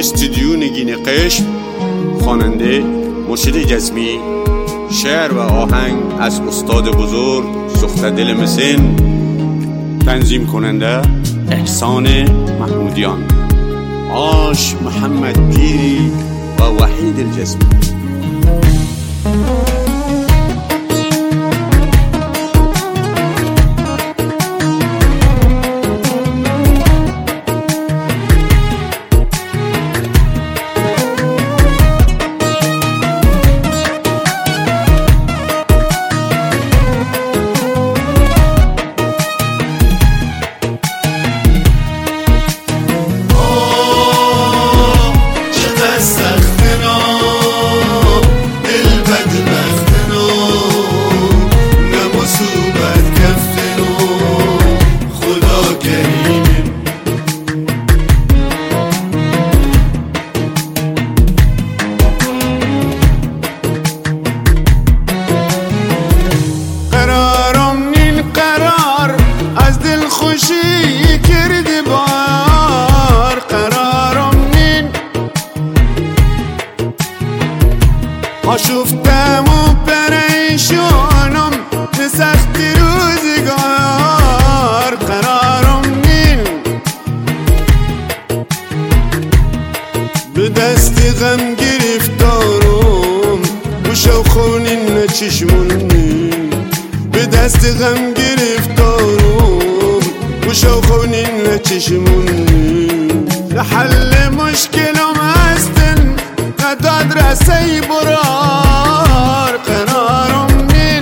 استودیو نگین قشم، خواننده مرشد جزمی، شعر و آهنگ از استاد بزرگ سختدل مسن، تنظیم کننده احسان محمودیان، آش محمد پیری و وحید الجزمی. شفتم و پریشانم به سخت روزگار، قرارم نین به دست غم گرفتارم و شوخونین چشمونین، به دست غم گرفتارم و شوخونین چشمونین. لحل مشکلم هستن نداد رسی برار، قرارم نین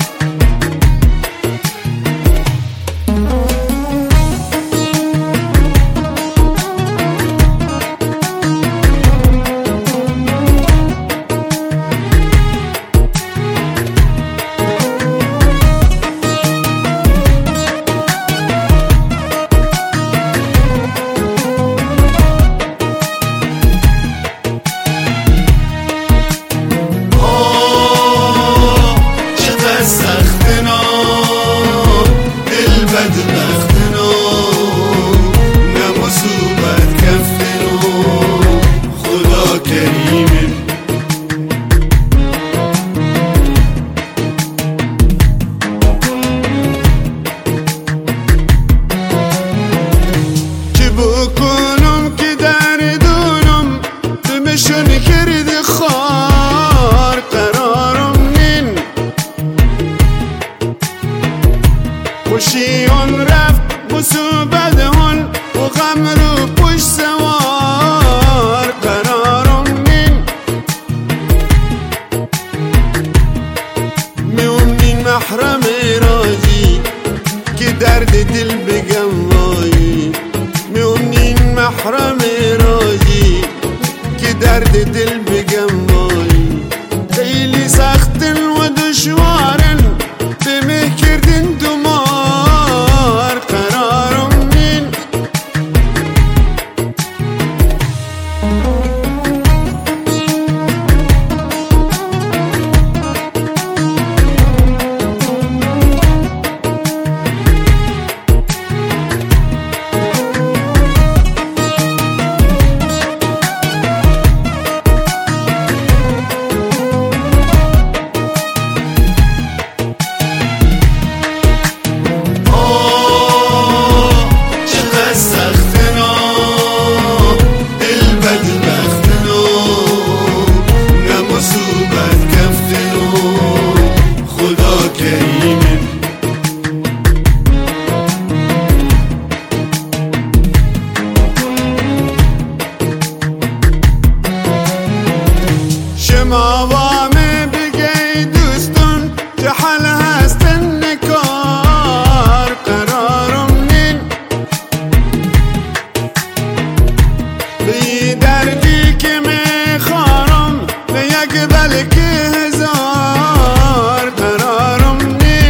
خوشیان رفت مصوبت هن و غم رو پشت سوار، قرارم نین میونین محرم رازی که درد دل بگم وایی، میونین محرم رازی که درد دل بگم وایی. خیلی سختن و دشوارن به مه کردن دمار، قرارم نین شماوامه بگی دوستون جحل هستن نکار، قرارم نین بی دردی که میخوارم لیک بلکه هزار، قرارم نین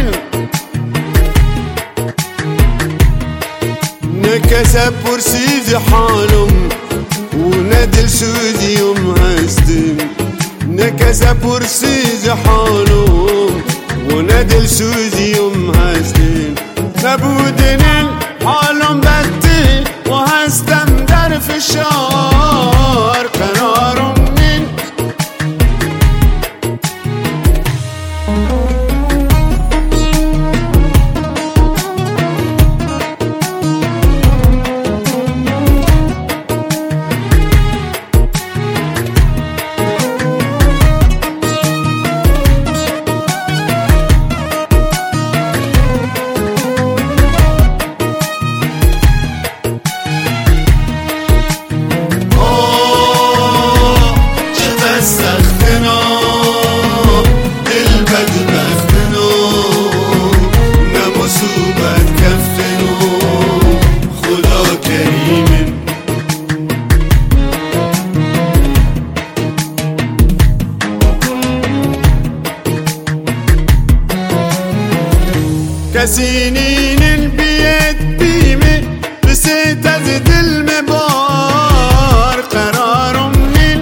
نکسب پرسیز حالم و ندل سوزیم هستم، نکسب پرسیز حالم و ندل سوزیم هستم. نبودن حالم بدی و هستم در فشار، کسی نین بیت بیمه بسیت از دل مبار قرارم نین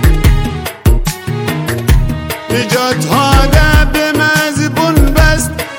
نجات هاده به مزبون بست